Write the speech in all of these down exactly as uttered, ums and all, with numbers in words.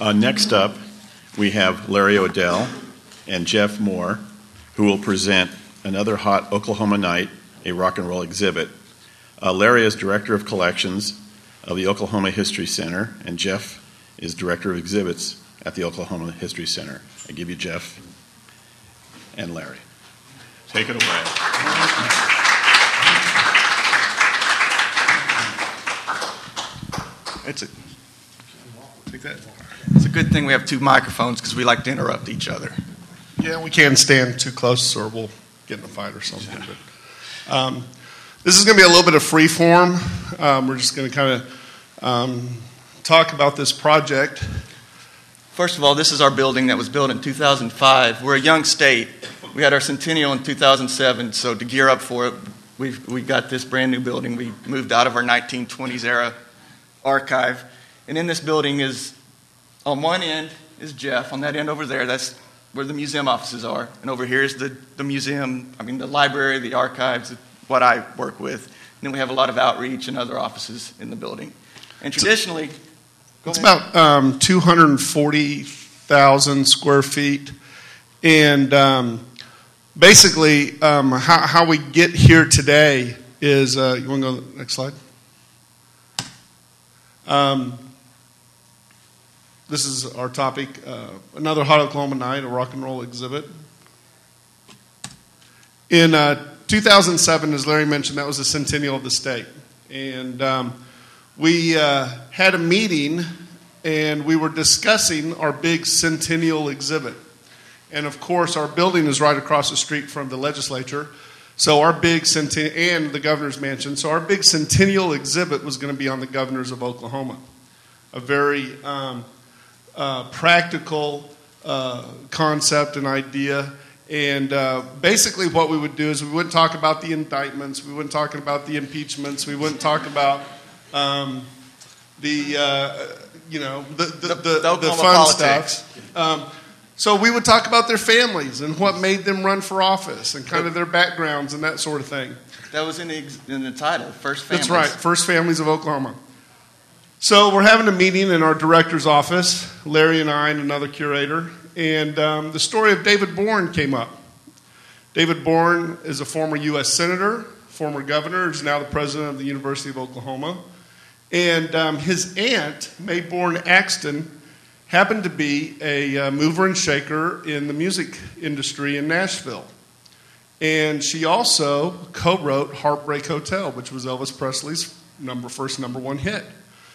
Uh, next up, we have Larry Odell and Jeff Moore, who will present another hot Oklahoma night, a rock and roll exhibit. Uh, Larry is Director of Collections of the Oklahoma History Center, and Jeff is Director of Exhibits at the Oklahoma History Center. I give you Jeff and Larry. Take it away. It's a, take that. It's a good thing we have two microphones because we like to interrupt each other. Yeah, we can't stand too close or we'll get in a fight or something. But, um, this is going to be a little bit of free form. Um, we're just going to kind of um, talk about this project. First of all, this is our building that was built in two thousand five. We're a young state. We had our centennial in two thousand seven, so to gear up for it, we've we got this brand new building. We moved out of our nineteen twenties era archive. And in this building is, on one end is Jeff. On that end over there, that's where the museum offices are. And over here is the, the museum, I mean the library, the archives, what I work with. And then we have a lot of outreach and other offices in the building. And traditionally, go it's ahead. about um, two hundred forty thousand square feet. And um, basically, um, how, how we get here today is, uh, you want to go to the next slide? Um, this is our topic, uh, another Hot Oklahoma Night, a rock and roll exhibit. In uh, two thousand seven, as Larry mentioned, that was the centennial of the state. And um, we uh, had a meeting, and we were discussing our big centennial exhibit. And, of course, our building is right across the street from the legislature. So our big centennial, and the governor's mansion, so our big centennial exhibit was going to be on the governors of Oklahoma. A very um, uh, practical uh, concept and idea. And uh, basically what we would do is we wouldn't talk about the indictments, we wouldn't talk about the impeachments, we wouldn't talk about um, the, uh, you know, the, the, the, the, the fun politics. stuff. Um, So we would talk about their families and what made them run for office and kind of their backgrounds and that sort of thing. That was in the, in the title, First Families. That's right, First Families of Oklahoma. So we're having a meeting in our director's office, Larry and I and another curator, and um, the story of David Bourne came up. David Bourne is a former U S senator, former governor, is now the president of the University of Oklahoma. And um, his aunt, Mae Bourne Axton, happened to be a uh, mover and shaker in the music industry in Nashville. And she also co-wrote Heartbreak Hotel, which was Elvis Presley's number, first number one hit.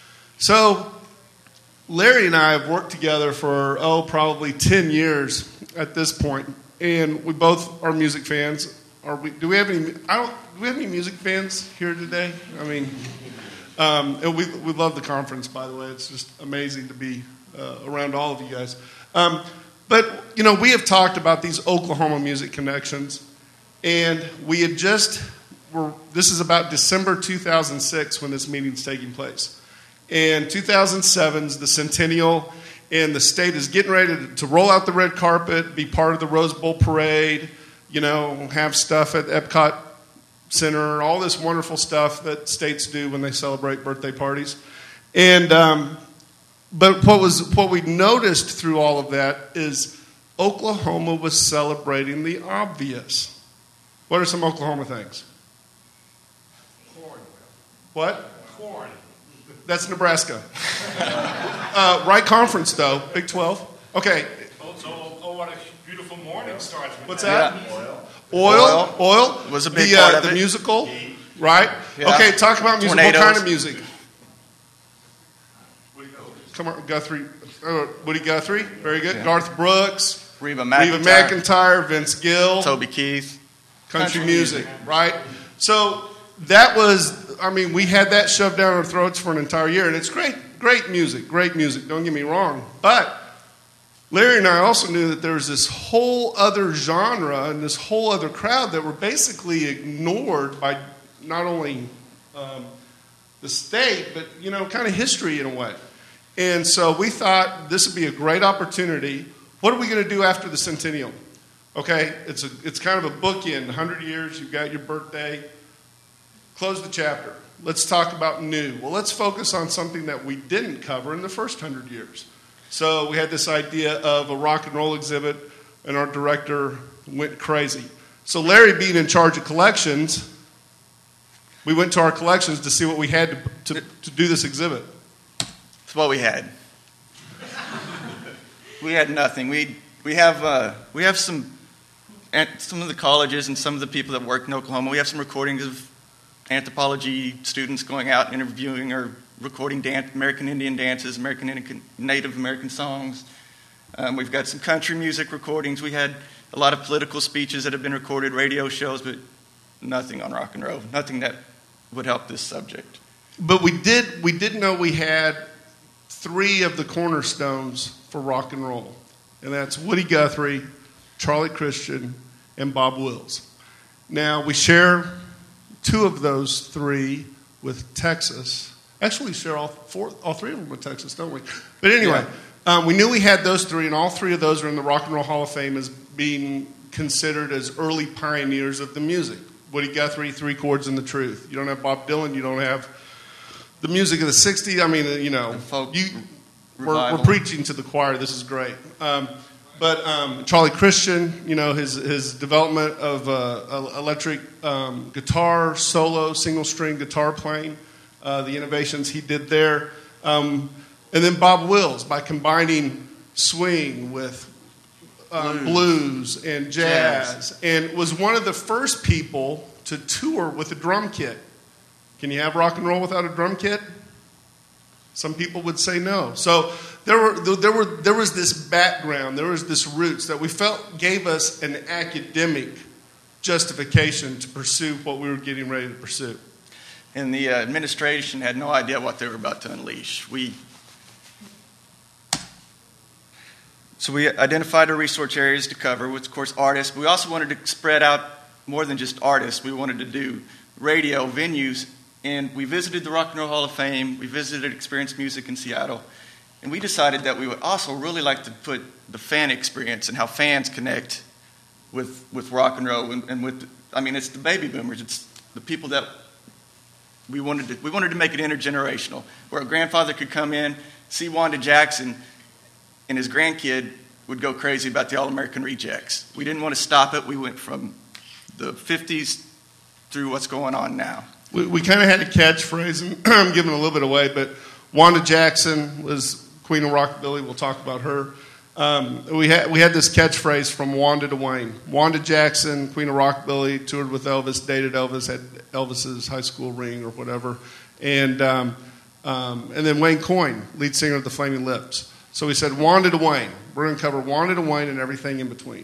So Larry and I have worked together for, oh, probably ten years at this point. And we both are music fans. Are we, do we have any, I don't, do we have any music fans here today? I mean, um, and we, we love the conference, by the way. It's just amazing to be Uh, around all of you guys. Um, but, you know, we have talked about these Oklahoma music connections, and we had just, were, this is about December two thousand six when this meeting's taking place. And two thousand seven's the centennial, and the state is getting ready to, to roll out the red carpet, be part of the Rose Bowl parade, you know, have stuff at Epcot Center, all this wonderful stuff that states do when they celebrate birthday parties. And, um, But what was what we noticed through all of that is Oklahoma was celebrating the obvious. What are some Oklahoma things? Corn. What? Corn. That's Nebraska. uh, right conference, though. Big twelve. Okay. Oh, so, oh, what a beautiful morning starts with. What's that? Yeah. Oil. Oil. Oil. Was a big the, part uh, of the it. musical, right? Yeah. Okay, talk about music. Tornadoes. What kind of music? Come on, Guthrie. Uh, Woody Guthrie. Very good. Yeah. Garth Brooks. Reba McEntire. Reba McEntire. Vince Gill. Toby Keith. Country, Country music, music. right? So that was, I mean, we had that shoved down our throats for an entire year, and it's great, great music, great music, don't get me wrong. But Larry and I also knew that there was this whole other genre and this whole other crowd that were basically ignored by not only um, the state, but, you know, kind of history in a way. And so we thought this would be a great opportunity. What are we going to do after the centennial? Okay, it's a, it's kind of a bookend. one hundred years, you've got your birthday. Close the chapter. Let's talk about new. Well, let's focus on something that we didn't cover in the first one hundred years. So we had this idea of a rock and roll exhibit, and our director went crazy. So Larry, being in charge of collections, we went to our collections to see what we had to, to, to do this exhibit. That's what we had. We had nothing. We we have uh, we have some at some of the colleges and some of the people that work in Oklahoma. We have some recordings of anthropology students going out and interviewing or recording dance, American Indian dances, American Indian, Native American songs. Um, we've got some country music recordings. We had a lot of political speeches that have been recorded, radio shows, but nothing on rock and roll. Nothing that would help this subject. But we did we did know we had three of the cornerstones for rock and roll, and that's Woody Guthrie, Charlie Christian, and Bob Wills. Now, we share two of those three with Texas. Actually, we share all four, all three of them with Texas, don't we? But anyway, yeah. um, we knew we had those three, and all three of those are in the Rock and Roll Hall of Fame as being considered as early pioneers of the music. Woody Guthrie, Three Chords and the Truth. You don't have Bob Dylan, you don't have the music of the sixties. I mean, you know, folk you, we're, we're preaching to the choir. This is great. Um, But um, Charlie Christian, you know, his his development of uh, electric um, guitar, solo, single string guitar playing, uh, the innovations he did there. Um, and then Bob Wills, by combining swing with um, blues. blues and jazz, jazz, and was one of the first people to tour with a drum kit. Can you have rock and roll without a drum kit? Some people would say no. So there were there were there was this background, there was this roots that we felt gave us an academic justification to pursue what we were getting ready to pursue. And the uh, administration had no idea what they were about to unleash. We so we identified our research areas to cover, which of course artists. But we also wanted to spread out more than just artists. We wanted to do radio venues. And we visited the Rock and Roll Hall of Fame. We visited Experience Music in Seattle. And we decided that we would also really like to put the fan experience and how fans connect with with rock and roll. And, and with, I mean, it's the baby boomers. It's the people that we wanted to, we wanted to make it intergenerational, where a grandfather could come in, see Wanda Jackson, and his grandkid would go crazy about the All-American Rejects. We didn't want to stop it. We went from the fifties through what's going on now. We, we kind of had a catchphrase, and I'm giving a little bit away, but Wanda Jackson was Queen of Rockabilly. We'll talk about her. Um, we had we had this catchphrase from Wanda to Wayne. Wanda Jackson, Queen of Rockabilly, toured with Elvis, dated Elvis, had Elvis's high school ring or whatever, and um, um, and then Wayne Coyne, lead singer of the Flaming Lips. So we said Wanda to Wayne. We're going to cover Wanda to Wayne and everything in between.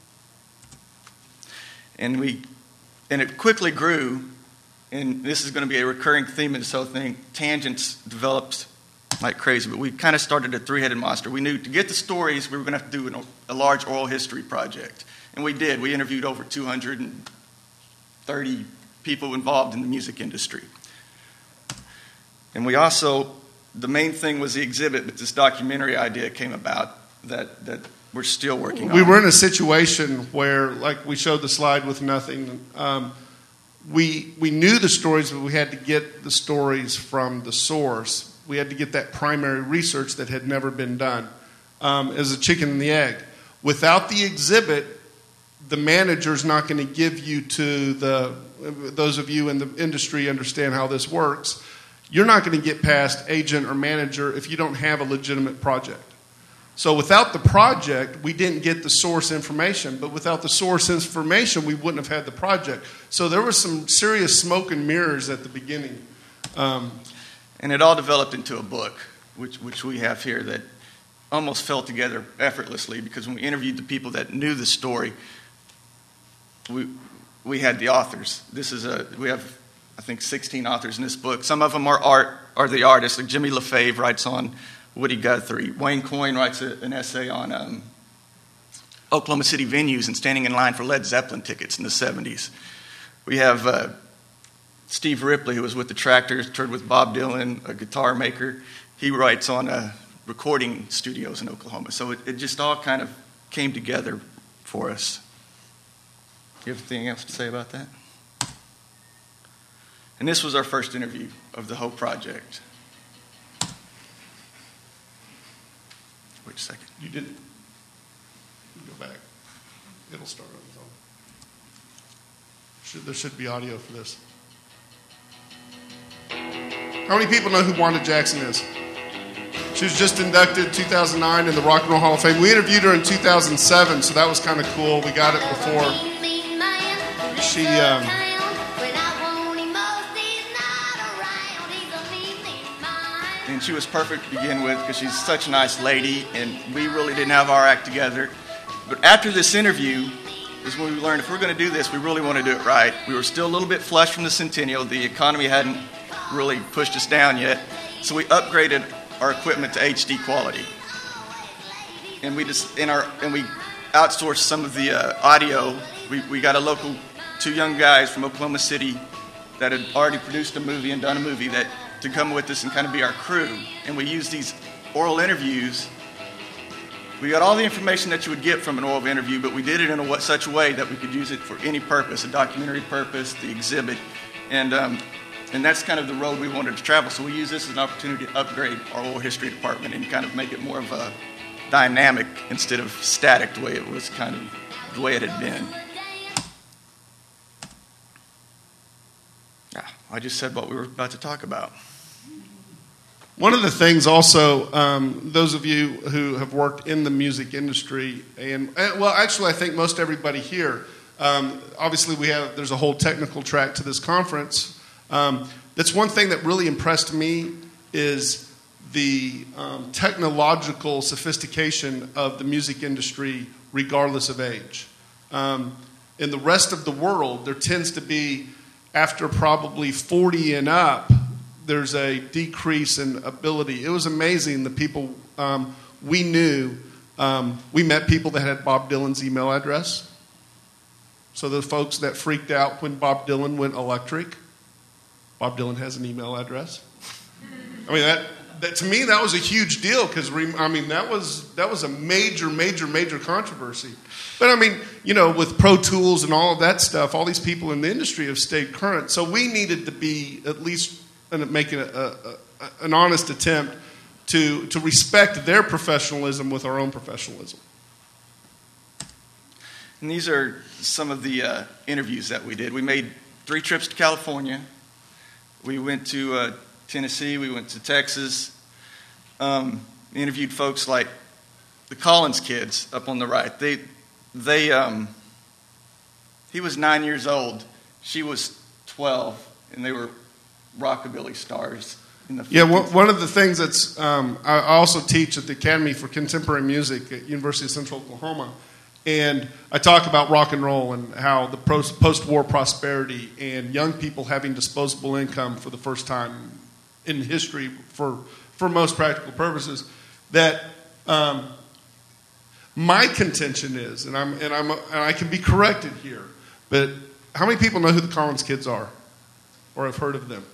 And we and it quickly grew. And this is going to be a recurring theme in this whole thing. Tangents developed like crazy, but we kind of started a three-headed monster. We knew to get the stories, we were going to have to do an, a large oral history project. And we did. We interviewed over two hundred thirty people involved in the music industry. And we also, the main thing was the exhibit, but this documentary idea came about that, that we're still working on. We were in a situation where, like we showed the slide with nothing, um, We we knew the stories, but we had to get the stories from the source. We had to get that primary research that had never been done, um, as a chicken and the egg. Without the exhibit, the manager's not going to give you to the, those of you in the industry understand how this works, you're not going to get past agent or manager if you don't have a legitimate project. So without the project, we didn't get the source information. But without the source information, we wouldn't have had the project. So there was some serious smoke and mirrors at the beginning. Um, and it all developed into a book, which which we have here, that almost fell together effortlessly, because when we interviewed the people that knew the story, we we had the authors. This is a we have I think sixteen authors in this book. Some of them are art are the artists. Like Jimmy LaFave writes on Woody Guthrie. Wayne Coyne writes a, an essay on um, Oklahoma City venues and standing in line for Led Zeppelin tickets in the seventies. We have uh, Steve Ripley, who was with the Tractors, toured with Bob Dylan, a guitar maker. He writes on uh, recording studios in Oklahoma. So it, it just all kind of came together for us. Do you have anything else to say about that? And this was our first interview of the whole project. Wait a second. You didn't. Go back. It'll start on its own. Should, there should be audio for this. How many people know who Wanda Jackson is? She was just inducted two thousand nine in the Rock and Roll Hall of Fame. We interviewed her in two thousand seven, so that was kind of cool. We got it before she. Um, And she was perfect to begin with because she's such a nice lady, and we really didn't have our act together. But after this interview is when we learned if we're going to do this, we really want to do it right. We were still a little bit flush from the Centennial. The economy hadn't really pushed us down yet, so we upgraded our equipment to H D quality. And we just in our and we outsourced some of the uh, audio. We we got a local two young guys from Oklahoma City that had already produced a movie and done a movie that to come with us and kind of be our crew. And we used these oral interviews. We got all the information that you would get from an oral interview, but we did it in a, such a way that we could use it for any purpose, a documentary purpose, the exhibit. And um, and that's kind of the road we wanted to travel. So we use this as an opportunity to upgrade our oral history department and kind of make it more of a dynamic instead of static the way it was kind of the way it had been. Yeah, I just said what we were about to talk about. One of the things also, um, those of you who have worked in the music industry, and, and well, actually I think most everybody here, um, obviously we have, there's a whole technical track to this conference. Um, that's one thing that really impressed me is the um, technological sophistication of the music industry regardless of age. Um, in the rest of the world, there tends to be, after probably forty and up, there's a decrease in ability. It was amazing the people um, we knew. Um, we met people that had Bob Dylan's email address. So the folks that freaked out when Bob Dylan went electric, Bob Dylan has an email address. I mean, that, that to me, that was a huge deal because, I mean, that was that was a major, major, major controversy. But, I mean, you know, with Pro Tools and all of that stuff, all these people in the industry have stayed current. So we needed to be at least and making a, a, a, an honest attempt to, to respect their professionalism with our own professionalism. And these are some of the uh, interviews that we did. We made three trips to California. We went to uh, Tennessee. We went to Texas. Um, we interviewed folks like the Collins kids up on the right. They, they, um, he was nine years old. She was twelve, and they were rockabilly stars in the fifties. Yeah, one of the things that's, um, I also teach at the Academy for Contemporary Music at University of Central Oklahoma, and I talk about rock and roll and how the post-war prosperity and young people having disposable income for the first time in history for, for most practical purposes, that um, my contention is, and, I'm, and, I'm, and I can be corrected here, but how many people know who the Collins kids are or have heard of them?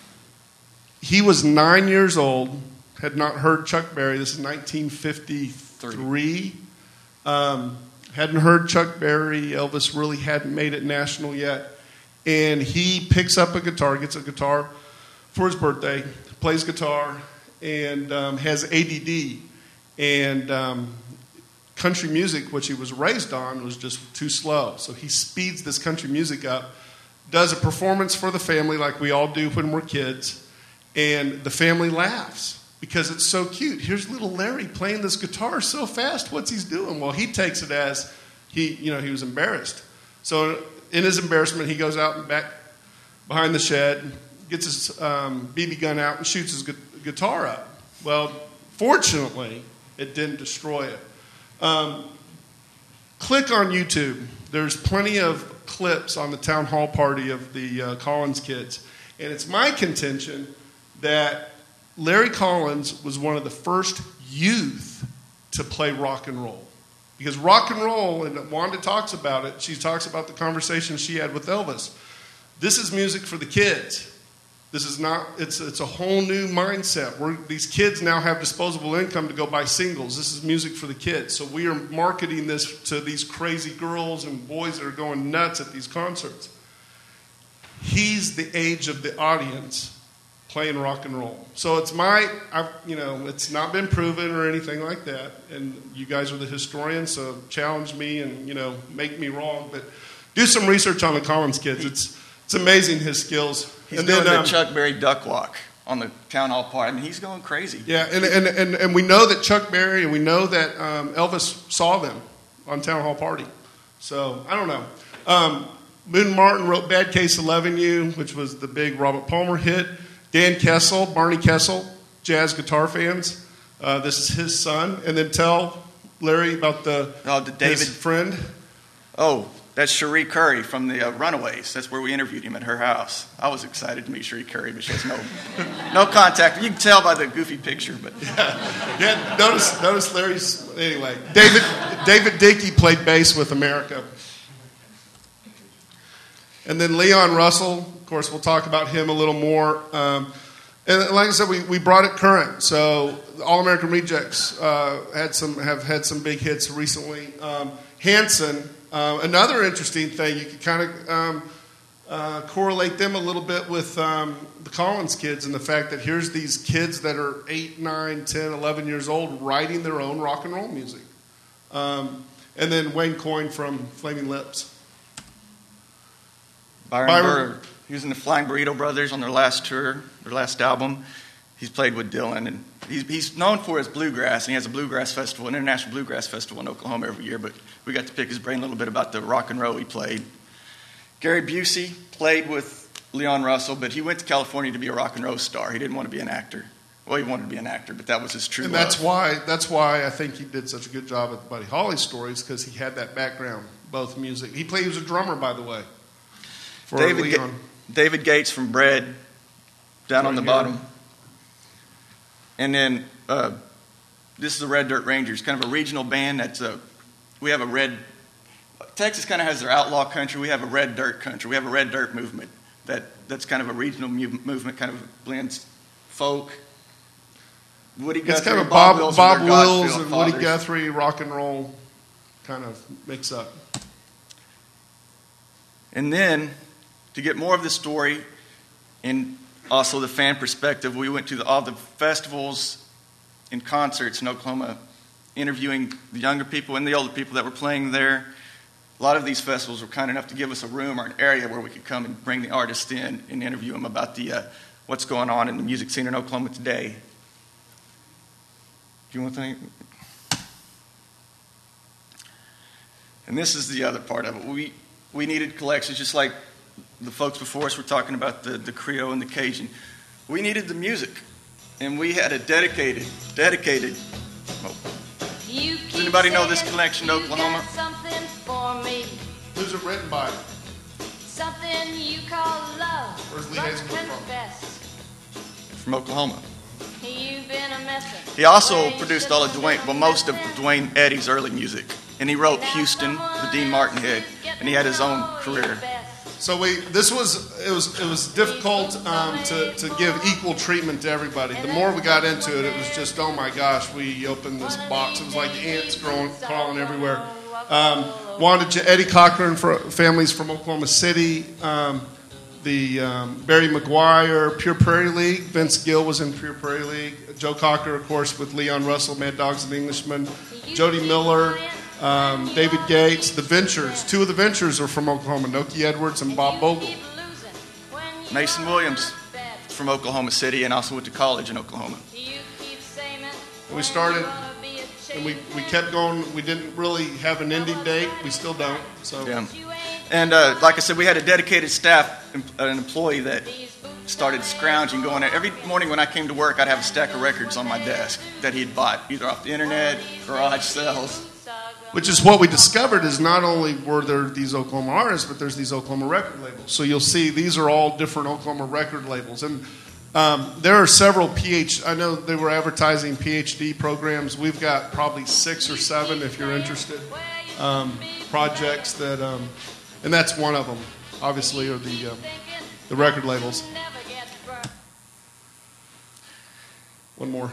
He was nine years old, had not heard Chuck Berry. This is nineteen fifty-three. Um, hadn't heard Chuck Berry. Elvis really hadn't made it national yet. And he picks up a guitar, gets a guitar for his birthday, plays guitar, and um, has A D D. And um, country music, which he was raised on, was just too slow. So he speeds this country music up, does a performance for the family like we all do when we're kids. And the family laughs because it's so cute. Here's little Larry playing this guitar so fast. What's he doing? Well, he takes it as he, you know, he was embarrassed. So in his embarrassment, he goes out and back behind the shed, gets his um, B B gun out and shoots his gu- guitar up. Well, fortunately, it didn't destroy it. Um, click on YouTube. There's plenty of clips on the town hall party of the uh, Collins kids. And it's my contention that Larry Collins was one of the first youth to play rock and roll. Because rock and roll, and Wanda talks about it, she talks about the conversation she had with Elvis. This is music for the kids. This is not, it's it's a whole new mindset. We're, these kids now have disposable income to go buy singles. This is music for the kids. So we are marketing this to these crazy girls and boys that are going nuts at these concerts. He's the age of the audience playing rock and roll. So it's my, I've, you know, it's not been proven or anything like that. And you guys are the historians, so challenge me and, you know, make me wrong. But do some research on the Collins kids. It's it's amazing his skills. He's and doing then, the um, Chuck Berry duck walk on the town hall part. I mean, he's going crazy. Yeah, and, and, and, and we know that Chuck Berry and we know that um, Elvis saw them on Town Hall Party. So, I don't know. Um, Moon Martin wrote Bad Case of Loving You, which was the big Robert Palmer hit. Dan Kessel, Barney Kessel, jazz guitar fans. Uh, this is his son. And then tell Larry about the, Oh, the David- his friend. Oh, that's Cherie Curry from the uh, Runaways. That's where we interviewed him at her house. I was excited to meet Cherie Curry, but she has no no contact. You can tell by the goofy picture, but Yeah, notice, notice Larry's, anyway. David, David Dickey played bass with America. And then Leon Russell, of course, we'll talk about him a little more. Um, and like I said, we, we brought it current. So All American Rejects uh, had some have had some big hits recently. Um, Hanson, uh, another interesting thing, you could kind of um, uh, correlate them a little bit with um, the Collins kids and the fact that here's these kids that are eight, nine, ten, eleven years old writing their own rock and roll music. Um, and then Wayne Coyne from Flaming Lips. Byron, Byron- Burr, he was in the Flying Burrito Brothers on their last tour, their last album. He's played with Dylan, and he's, he's known for his bluegrass, and he has a bluegrass festival, an international bluegrass festival in Oklahoma every year, but we got to pick his brain a little bit about the rock and roll he played. Gary Busey played with Leon Russell, but he went to California to be a rock and roll star. He didn't want to be an actor. Well, he wanted to be an actor, but that was his true And love. that's why that's why I think he did such a good job at the Buddy Holly stories, because he had that background, both music. He played. He was a drummer, by the way. For David, Leon. Ga- David Gates from Bread, down Right on the here. bottom. And then uh, this is the Red Dirt Rangers, kind of a regional band. That's a, we have a red, Texas kind of has their outlaw country. We have a red dirt country. We have a red dirt movement. That, that's kind of a regional mu- movement, kind of blends folk. Woody It's Guthrie, kind of Bob, Bob, Wills, Bob and their Wills Godsfield and Woody fathers. Guthrie, rock and roll, kind of mix up. And then, to get more of the story and also the fan perspective, we went to the, all the festivals and concerts in Oklahoma, interviewing the younger people and the older people that were playing there. A lot of these festivals were kind enough to give us a room or an area where we could come and bring the artists in and interview them about the uh, what's going on in the music scene in Oklahoma today. Do you want to think? And this is the other part of it. We we needed collections, just like the folks before us were talking about the, the Creole and the Cajun. We needed the music, and we had a dedicated, dedicated. Oh, You Does anybody know this connection to you Oklahoma? got something for me, Who's it written by? something you call love. Where's Lee but Hazelwood from? confess, from Oklahoma. you've been a messin'. He also Well, you produced all of should've Dwayne, been well, most of messin'. Dwayne Eddy's early music, and he wrote Houston, the Dean Martin hit, and he had his own career. So we this was it was it was difficult um, to to give equal treatment to everybody. The more we got into it, it was just oh my gosh. We opened this box. It was like ants growing crawling everywhere. Um, wanted to Eddie Cochran for families from Oklahoma City. Um, the um, Barry McGuire, Pure Prairie League. Vince Gill was in Pure Prairie League. Joe Cocker, of course, with Leon Russell, Mad Dogs and Englishmen. Jody Miller. Um, David Gates, the Ventures. Two of the Ventures are from Oklahoma, Noki Edwards and Bob Bogle. Mason Williams from Oklahoma City and also went to college in Oklahoma. We started, and we, we kept going. We didn't really have an ending date. We still don't. So Yeah. And uh, like I said, we had a dedicated staff, an employee that started scrounging, going there. Every morning when I came to work, I'd have a stack of records on my desk that he'd bought, either off the internet, garage sales. which is what we discovered is not only were there these Oklahoma artists, but there's these Oklahoma record labels. So you'll see these are all different Oklahoma record labels. And um, there are several PhD, I know they were advertising PhD programs. We've got probably six or seven, if you're interested, um, projects that, um, and that's one of them, obviously, are the, um, the record labels. One more.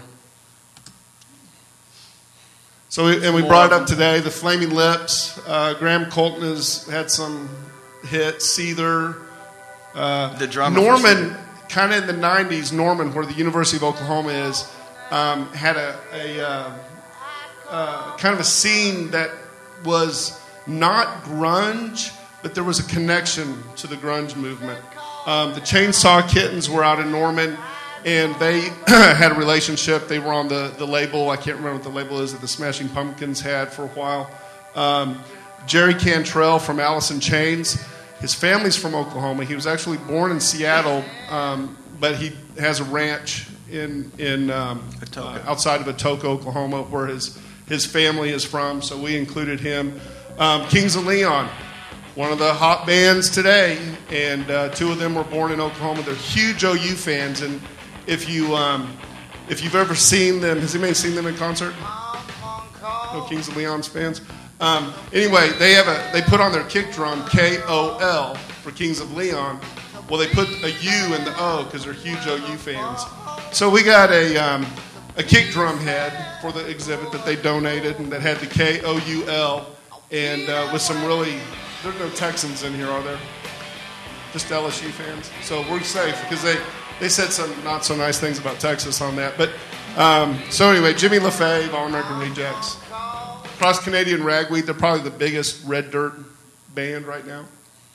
So, we, and we brought it up today, the Flaming Lips. Uh, Graham Colton has had some hits. Seether. Uh, The drummer for Norman Seether. kind of in the nineties, Norman, where the University of Oklahoma is, um, had a, a uh, uh, kind of a scene that was not grunge, but there was a connection to the grunge movement. Um, the Chainsaw Kittens were out in Norman, and they had a relationship. They were on the, the label. I can't remember what the label is that the Smashing Pumpkins had for a while. Um, Jerry Cantrell from Alice in Chains. His family's from Oklahoma. He was actually born in Seattle, um, but he has a ranch in in um, uh, outside of Atoka, Oklahoma, where his his family is from. So we included him. Um, Kings of Leon, one of the hot bands today, and uh, two of them were born in Oklahoma. They're huge O U fans, and if you um, if you've ever seen them, has anybody seen them in concert? No Kings of Leon's fans. Um, anyway, they have a they put on their kick drum K O L for Kings of Leon. Well, they put a U in the O because they're huge O U fans. So we got a um, a kick drum head for the exhibit that they donated, and that had the K O U L, and uh, with some really, there's no Texans in here, are there? Just L S U fans. So we're safe because they they said some not so nice things about Texas on that. But um, so anyway, Jimmy LaFave, All American Rejects. Cross Canadian Ragweed, they're probably the biggest red dirt band right now.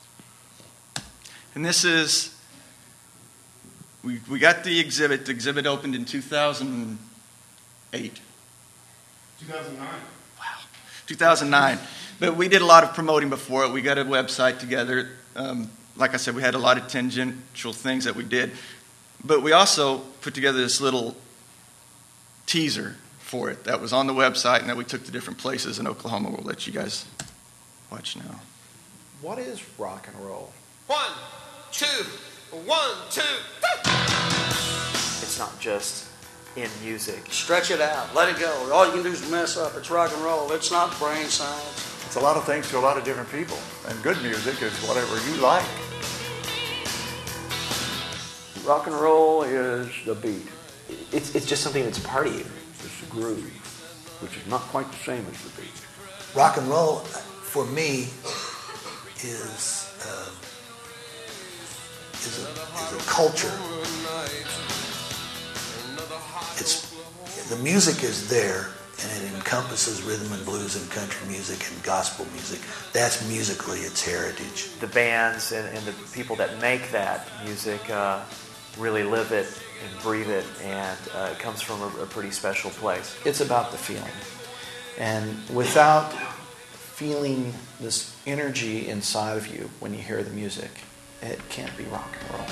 And this is, we, we got the exhibit. The exhibit opened in two thousand eight. two thousand nine. Wow. two thousand nine. But we did a lot of promoting before it. We got a website together. Um, like I said, we had a lot of tangential things that we did. But we also put together this little teaser for it that was on the website and that we took to different places in Oklahoma. We'll let you guys watch now. What is rock and roll? One, two, one, two. It's not just in music. Stretch it out. Let it go. All you can do is mess up. It's rock and roll. It's not brain science. It's a lot of things to a lot of different people. And good music is whatever you like. Rock and roll is the beat. It's, it's just something that's a part of you. It's the groove, which is not quite the same as the beat. Rock and roll, for me, is uh, is, a, is a culture. It's the music is there, and it encompasses rhythm and blues and country music and gospel music. That's musically its heritage. The bands and, and the people that make that music uh, really live it and breathe it, and uh, it comes from a, a pretty special place. It's about the feeling. And without feeling this energy inside of you when you hear the music, it can't be rock and roll.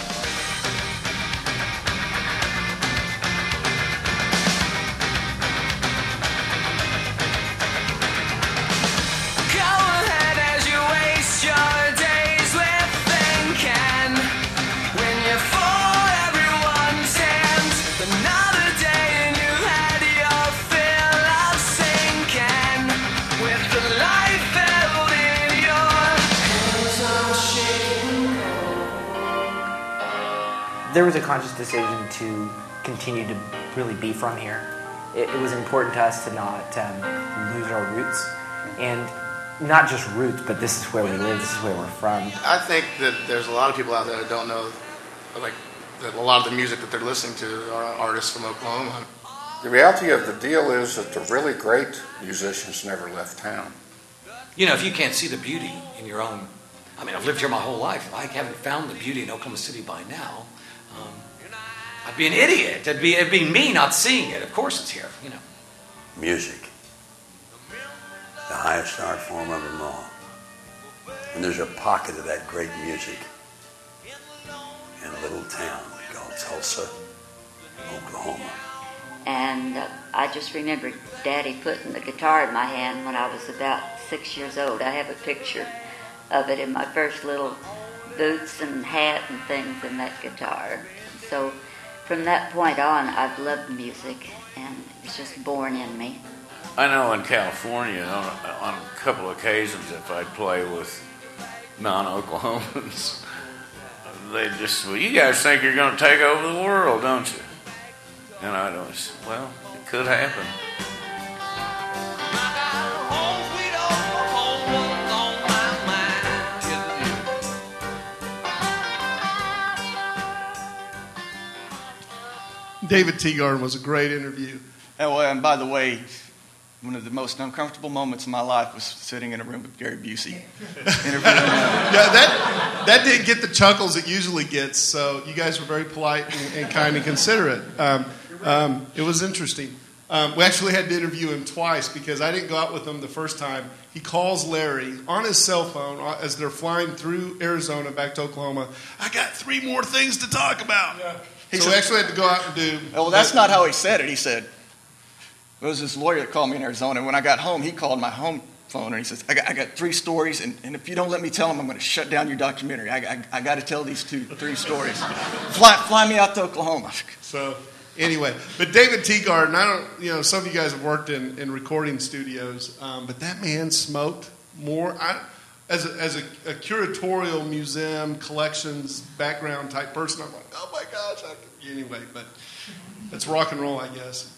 There was a conscious decision to continue to really be from here. It, it was important to us to not um, lose our roots, and not just roots, but this is where we live, this is where we're from. I think that there's a lot of people out there that don't know, like, that a lot of the music that they're listening to are artists from Oklahoma. The reality of the deal is that the really great musicians never left town. You know, if you can't see the beauty in your own, I mean, I've lived here my whole life. If I haven't found the beauty in Oklahoma City by now, um, I'd be an idiot. It'd be, it'd be me not seeing it. Of course it's here, you know. Music. The highest art form of them all. And there's a pocket of that great music in a little town called Tulsa, Oklahoma. And uh, I just remember Daddy putting the guitar in my hand when I was about six years old. I have a picture of it in my first little boots and hat and things in that guitar. So from that point on, I've loved music, and it was just born in me. I know in California, on a, on a couple of occasions, if I'd play with non-Oklahomans, they'd just, well, you guys think you're going to take over the world, don't you? And I'd always, well, it could happen. David Teagarden was a great interview. And, well, and by the way, one of the most uncomfortable moments in my life was sitting in a room with Gary Busey. Interviewing him. Yeah, that that didn't get the chuckles it usually gets. So you guys were very polite and, and kind and considerate. Um, um, it was interesting. Um, we actually had to interview him twice because I didn't go out with him the first time. He calls Larry on his cell phone as they're flying through Arizona back to Oklahoma. I got three more things to talk about. Yeah. So said, we actually had to go out and do. Well, that's not how he said it. He said, it was this lawyer that called me in Arizona. When I got home, he called my home phone and he says, I got, I got three stories, and, and if you don't let me tell them, I'm going to shut down your documentary. I, I, I got to tell these two, three stories. Fly, fly me out to Oklahoma. So, anyway, but David Teagarden, I don't, you know, some of you guys have worked in, in recording studios, um, but that man smoked more. I, as a, as a, a curatorial museum collections background type person, I'm like, oh my gosh, I could, anyway, but that's rock and roll, I guess.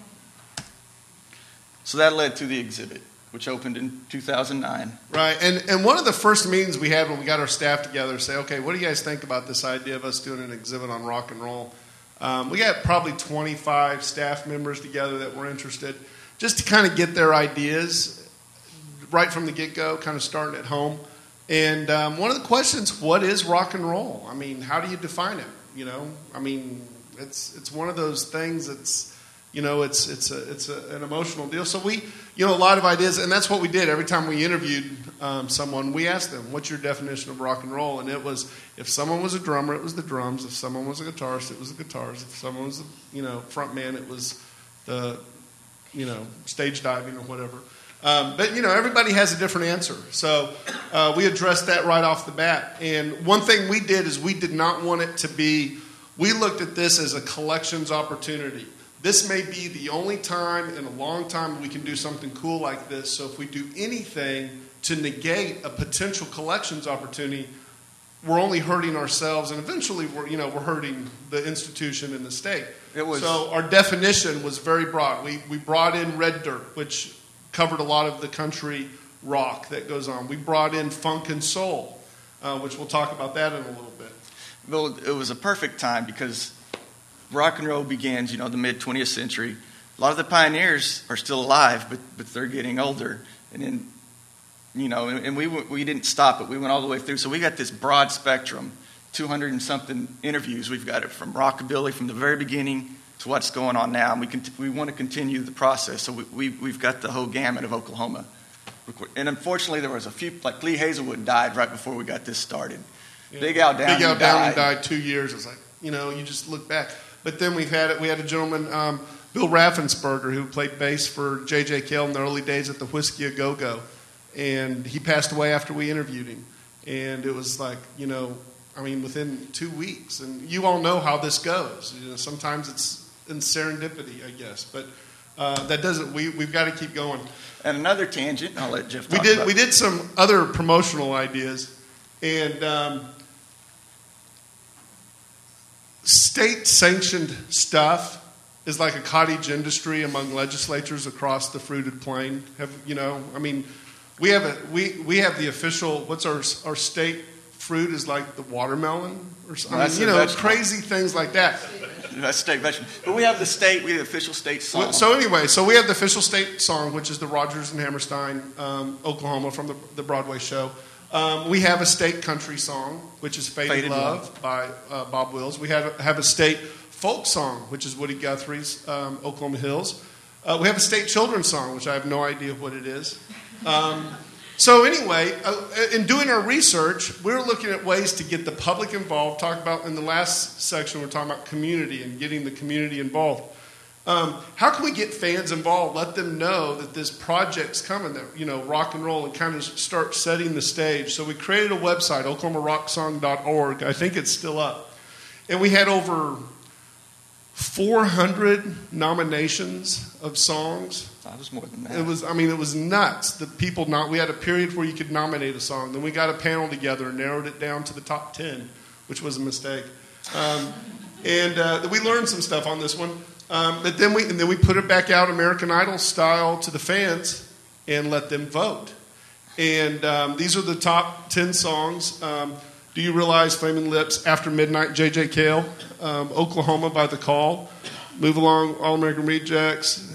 So that led to the exhibit, which opened in two thousand nine. Right, and and one of the first meetings we had when we got our staff together, say, okay, what do you guys think about this idea of us doing an exhibit on rock and roll? Um, we got probably twenty-five staff members together that were interested, just to kind of get their ideas right from the get-go, kind of starting at home. And um, one of the questions, what is rock and roll? I mean, how do you define it? You know, I mean, it's it's one of those things that's, you know, it's it's a, it's a, an emotional deal. So we, you know, a lot of ideas, and that's what we did. Every time we interviewed um, someone, we asked them, what's your definition of rock and roll? And it was, if someone was a drummer, it was the drums. If someone was a guitarist, it was the guitars. If someone was, a, you know, front man, it was the, you know, stage diving or whatever. Um, but, you know, everybody has a different answer. So uh, we addressed that right off the bat. And one thing we did is we did not want it to be, we looked at this as a collections opportunity. This may be the only time in a long time we can do something cool like this. So if we do anything to negate a potential collections opportunity, we're only hurting ourselves, and eventually we're, you know, we're hurting the institution and the state. It was, so our definition was very broad. We we brought in Red Dirt, which covered a lot of the country rock that goes on. We brought in funk and soul, uh, which we'll talk about that in a little bit. Well, it was a perfect time because rock and roll begins, you know, the mid twentieth century. A lot of the pioneers are still alive, but but they're getting older. And then, you know, and, and we we didn't stop it. We went all the way through. So we got this broad spectrum, two hundred and something interviews. We've got it from rockabilly from the very beginning to what's going on now. And we can, we want to continue the process. So we, we we've got the whole gamut of Oklahoma. And unfortunately, there was a few, like Lee Hazelwood died right before we got this started. Yeah. Big Al Downing Big Al died. Downing died two years. It's like, you know, you just look back. But then we've had it. We had a gentleman, um, Bill Raffensperger, who played bass for J J Cale in the early days at the Whiskey A Go Go, and he passed away after we interviewed him. And it was like, you know, I mean, within two weeks. And you all know how this goes. You know, sometimes it's in serendipity, I guess, but uh, that doesn't. We we've got to keep going. And another tangent. I'll let Jeff. We talk did. about We did some other promotional ideas, and. Um, State-sanctioned stuff is like a cottage industry among legislatures across the fruited plain. Have you know? I mean, we have a we we have the official. What's our our state fruit is like the watermelon or something. That's you a know, vegetable. Crazy things like that. That's state vegetable. But we have the state. We have the official state song. So anyway, so we have the official state song, which is the Rodgers and Hammerstein, um, Oklahoma, from the the Broadway show. Um, we have a state country song, which is Faded, Faded Love, Love by uh, Bob Wills. We have, have a state folk song, which is Woody Guthrie's um, Oklahoma Hills. Uh, we have a state children's song, which I have no idea what it is. Um, so anyway, uh, in doing our research, we're looking at ways to get the public involved. Talk about in the last section, we're talking about community and getting the community involved. Um, how can we get fans involved? Let them know that this project's coming, that, you know, rock and roll, and kind of start setting the stage. So we created a website, oklahoma rock song dot org. I think it's still up. And we had over four hundred nominations of songs. That was more than that. It was, I mean, it was nuts. The people not, we had a period where you could nominate a song. Then we got a panel together and narrowed it down to the top ten, which was a mistake. Um, and uh, we learned some stuff on this one. Um, but then we and then we put it back out American Idol style to the fans and let them vote. And um, these are the top ten songs. Um, Do You Realize, Flaming Lips, After Midnight, J J Cale, um, Oklahoma by The Call, Move Along, All American Rejects.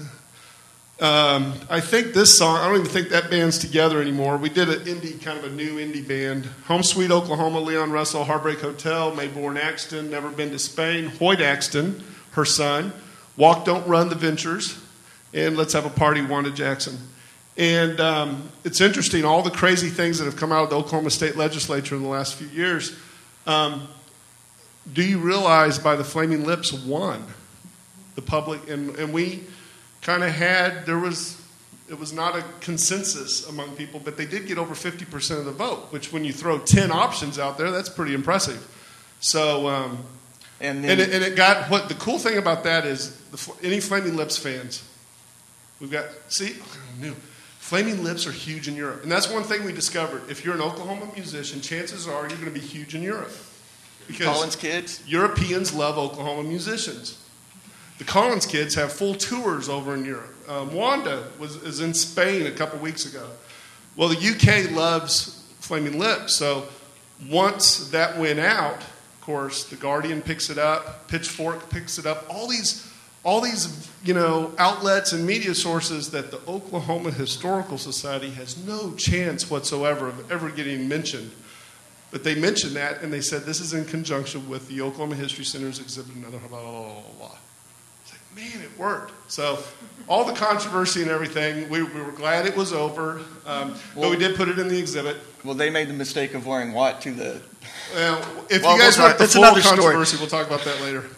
Um, I think this song, I don't even think that band's together anymore. We did an indie, kind of a new indie band. Home Sweet Oklahoma, Leon Russell, Heartbreak Hotel, Mayborn Axton, Never Been to Spain, Hoyt Axton, her son, Walk Don't Run, The Ventures, and Let's Have a Party, Wanda Jackson. And um, it's interesting, all the crazy things that have come out of the Oklahoma State Legislature in the last few years. Um, do you realize by the Flaming Lips won the public, and, and we kind of had, there was, it was not a consensus among people, but they did get over fifty percent of the vote, which when you throw ten options out there, that's pretty impressive. So, um, and, then, and, it, and it got, what the cool thing about that is, the, any Flaming Lips fans, we've got, see, I knew, Flaming Lips are huge in Europe. And that's one thing we discovered. If you're an Oklahoma musician, chances are you're going to be huge in Europe. Because Collins Kids? Europeans love Oklahoma musicians. The Collins Kids have full tours over in Europe. Um, Wanda was is in Spain a couple weeks ago. Well, the U K loves Flaming Lips. So once that went out, of course, The Guardian picks it up, Pitchfork picks it up. All these, all these, you know, outlets and media sources that the Oklahoma Historical Society has no chance whatsoever of ever getting mentioned. But they mentioned that, and they said this is in conjunction with the Oklahoma History Center's exhibit, another blah, blah, blah, blah, blah. Man, it worked. So all the controversy and everything, we, we were glad it was over. Um, well, but we did put it in the exhibit. Well, they made the mistake of wearing white to the... Well, if well, you guys we'll want the full controversy, story. We'll talk about that later.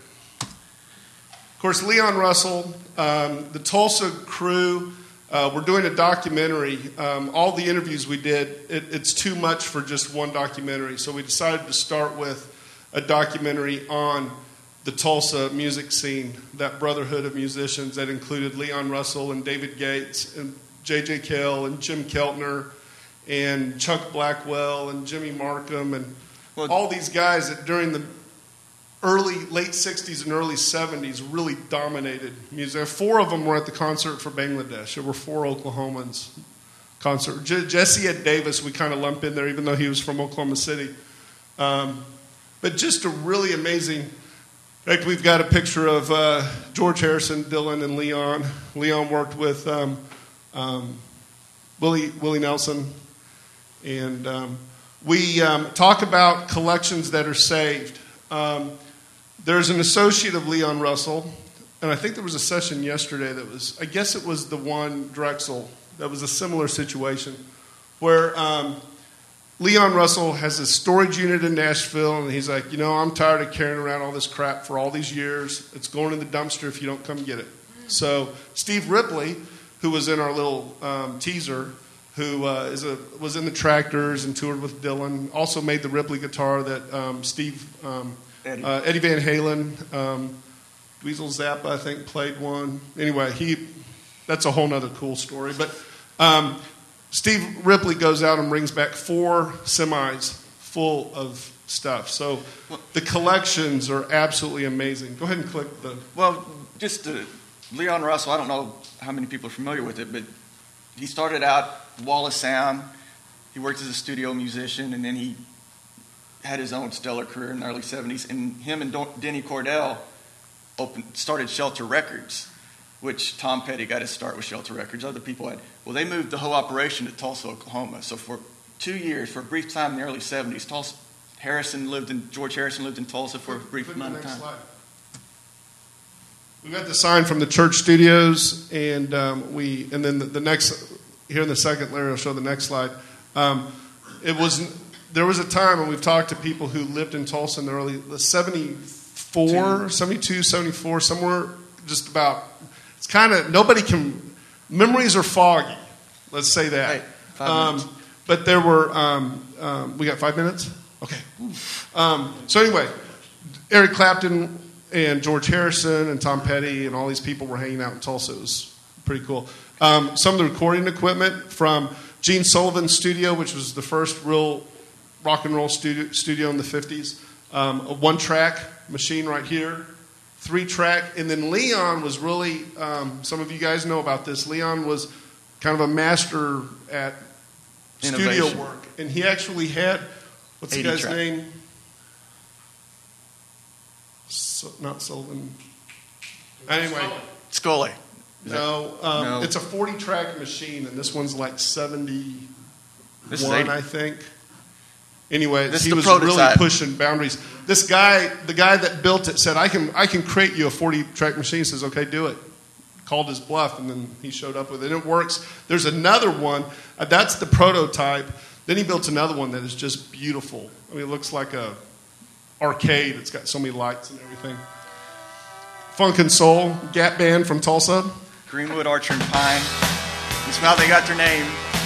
Of course, Leon Russell, um, the Tulsa crew, uh, we're doing a documentary. Um, all the interviews we did, it, it's too much for just one documentary. So we decided to start with a documentary on the Tulsa music scene, that brotherhood of musicians that included Leon Russell and David Gates and J J Kell and Jim Keltner and Chuck Blackwell and Jimmy Markham and well, all these guys that during the early, late sixties and early seventies really dominated music. Four of them were at the concert for Bangladesh. There were four Oklahomans concert. J- Jesse Ed Davis we kind of lump in there even though he was from Oklahoma City. Um, but just a really amazing... In fact, we've got a picture of uh, George Harrison, Dylan, and Leon. Leon worked with um, um, Willie, Willie Nelson. And um, we um, talk about collections that are saved. Um, there's an associate of Leon Russell, and I think there was a session yesterday that was, I guess it was the one Drexel, that was a similar situation, where um, Leon Russell has a storage unit in Nashville, and he's like, you know, I'm tired of carrying around all this crap for all these years. It's going in the dumpster if you don't come get it. So Steve Ripley, who was in our little um, teaser, who uh, is a, was in the Tractors and toured with Dylan, also made the Ripley guitar that um, Steve, um, Eddie. Uh, Eddie Van Halen, um, Dweezil Zappa, I think, played one. Anyway, he that's a whole nother cool story. But um, Steve Ripley goes out and brings back four semis full of stuff. So the collections are absolutely amazing. Go ahead and click the... Well, just to, Leon Russell, I don't know how many people are familiar with it, but he started out Wall of Sound. He worked as a studio musician, and then he had his own stellar career in the early seventies. And him and Denny Cordell opened, started Shelter Records, which Tom Petty got his start with Shelter Records. Other people had. Well, they moved the whole operation to Tulsa, Oklahoma. So for two years, for a brief time in the early seventies, Tulsa, Harrison lived in George Harrison lived in Tulsa for a brief Put amount of time. Slide. We got the sign from the Church Studios, and um, we, and then the, the next here in the second, Larry will show the next slide. Um, it was there was a time when we've talked to people who lived in Tulsa in the early the seventy-four, seventy-two, seventy-four, somewhere just about. It's kind of, nobody can, memories are foggy, let's say that. Hey, five um, minutes. But there were, um, um, we got five minutes? Okay. Um, so anyway, Eric Clapton and George Harrison and Tom Petty and all these people were hanging out in Tulsa. It was pretty cool. Um, some of the recording equipment from Gene Sullivan's studio, which was the first real rock and roll studio, studio in the fifties. Um, a one-track machine right here. Three-track, and then Leon was really, um, some of you guys know about this, Leon was kind of a master at Innovation. studio work, and he actually had, what's the guy's track. name? So, not Sullivan. Anyway. Scully. No, um, No. it's a forty-track machine, and this one's like seventy-one, This is eighty. I think. Anyway, This is he the was prototype. really pushing boundaries. This guy, the guy that built it, said, "I can, I can create you a forty-track machine." He says, "Okay, do it." Called his bluff, and then he showed up with it. And it works. There's another one. Uh, that's the prototype. Then he built another one that is just beautiful. I mean, it looks like a arcade. It's got so many lights and everything. Funk and Soul, Gap Band from Tulsa. Greenwood, Archer, and Pine. That's how they got their name.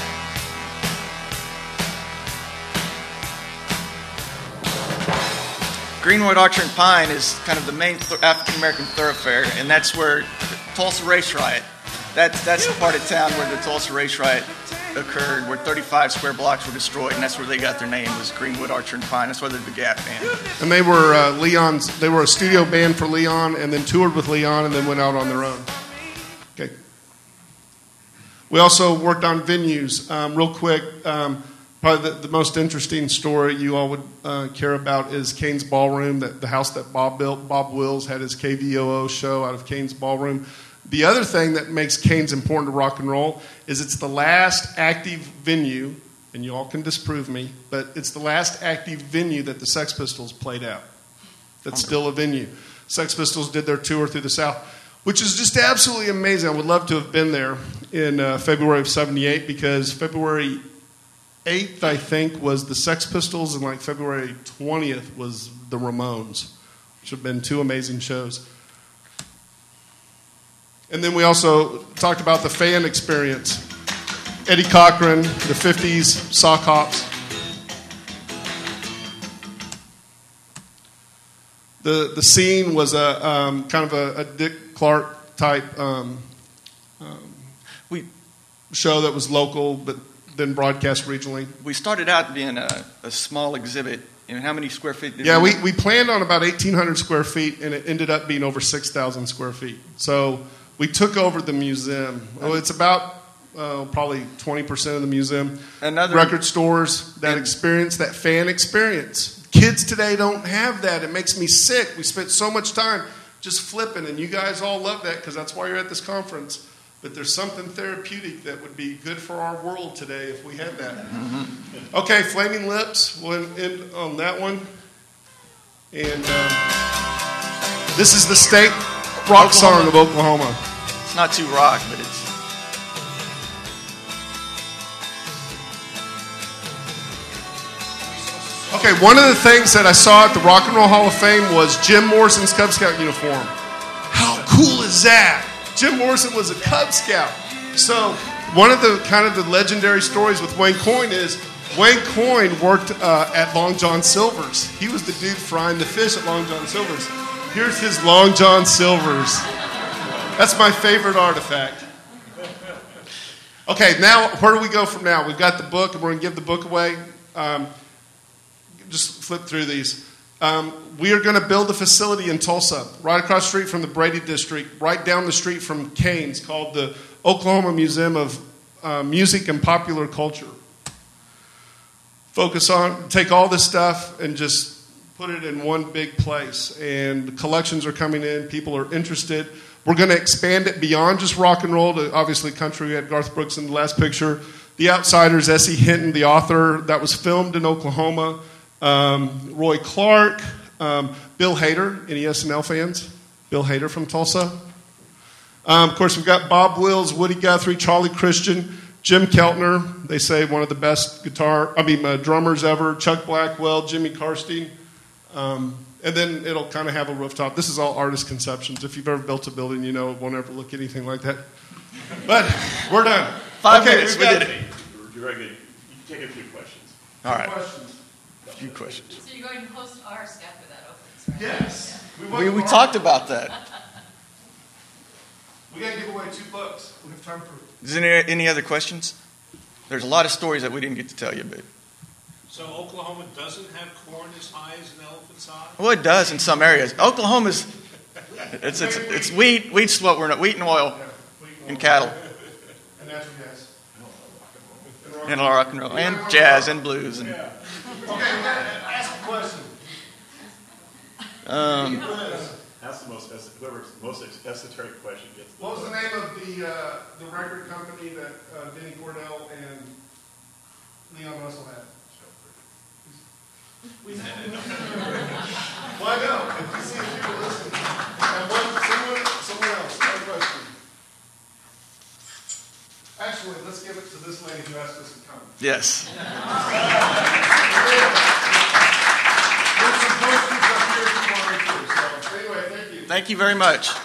Greenwood, Archer, and Pine is kind of the main th- African American thoroughfare, and that's where the Tulsa Race Riot. That's that's the part of town where the Tulsa Race Riot occurred, where thirty-five square blocks were destroyed, and that's where they got their name, was Greenwood, Archer, and Pine. That's why they're the Gap Band. And they were uh, Leon's. They were a studio band for Leon, and then toured with Leon, and then went out on their own. Okay. We also worked on venues. Um, real quick, um, probably the, the most interesting story you all would uh, care about is Kane's Ballroom, that the house that Bob built. Bob Wills had his K V O O show out of Kane's Ballroom. The other thing that makes Kane's important to rock and roll is it's the last active venue, and you all can disprove me, but it's the last active venue that the Sex Pistols played at. That's still a venue. Sex Pistols did their tour through the South, which is just absolutely amazing. I would love to have been there in uh, February of seventy-eight, because February eighth, I think, was the Sex Pistols, and like February twentieth was the Ramones, which have been two amazing shows. And then we also talked about the fan experience. Eddie Cochran, the fifties, Sock Hops. The the scene was a um, kind of a, a Dick Clark type um, um, we, show that was local, but then broadcast regionally. We started out being a, a small exhibit. And how many square feet did Yeah, we we, we planned on about eighteen hundred square feet, and it ended up being over six thousand square feet. So we took over the museum. Oh, it's about uh, probably twenty percent of the museum. Another record stores, that experience, that fan experience. Kids today don't have that. It makes me sick. We spent so much time just flipping, and you guys all love that because that's why you're at this conference. But there's something therapeutic that would be good for our world today if we had that. Mm-hmm. Okay, Flaming Lips. We'll end on that one. And um, this is the state rock Oklahoma. song of Oklahoma. It's not too rock, but it's... Okay, one of the things that I saw at the Rock and Roll Hall of Fame was Jim Morrison's Cub Scout uniform. How cool is that? Jim Morrison was a Cub Scout. So one of the kind of the legendary stories with Wayne Coyne is Wayne Coyne worked uh, at Long John Silver's. He was the dude frying the fish at Long John Silver's. Here's his Long John Silver's. That's my favorite artifact. Okay, now where do we go from now? We've got the book, and we're going to give the book away. Um, just flip through these. Um, we are going to build a facility in Tulsa, right across the street from the Brady District, right down the street from Kane's, called the Oklahoma Museum of uh, Music and Popular Culture. Focus on, take all this stuff and just put it in one big place. And the collections are coming in. People are interested. We're going to expand it beyond just rock and roll to obviously country. We had Garth Brooks in the last picture. The Outsiders, S E Hinton, the author, that was filmed in Oklahoma. Um, Roy Clark, um, Bill Hader. Any S N L fans? Bill Hader from Tulsa. Um, of course, we've got Bob Wills, Woody Guthrie, Charlie Christian, Jim Keltner. They say one of the best guitar, I mean, uh, drummers ever. Chuck Blackwell, Jimmy Karstein. Um, and then it'll kind of have a rooftop. This is all artist conceptions. If you've ever built a building, you know it won't ever look anything like that. But we're done. Five okay, minutes, we got, did it. You're very good. You can take a few questions. All right. Questions. A few questions. So you're going to host ours after that opens, right? Yes. Yeah. We, we talked about that. We got to give away two books. We have time for. Is there any, any other questions? There's a lot of stories that we didn't get to tell you, but So Oklahoma doesn't have corn as high as an elephant's eye? well, it does in some areas. Oklahoma's it's it's it's wheat, wheat's what we're not wheat and oil, and cattle, And natural gas. and rock and roll, and jazz and blues, and Okay, we got to ask a question. um, Ask the most, whoever's the most esoteric question gets. The What was the name of the uh, the record company that uh, Denny Cordell and Leon Russell had? We know. Well, I know. If you see if people listening, and one, someone, someone else, another question. Actually, let's give it to this lady who asked us to come. Yes. There's some posters up here tomorrow too. So anyway, thank you. Thank you very much.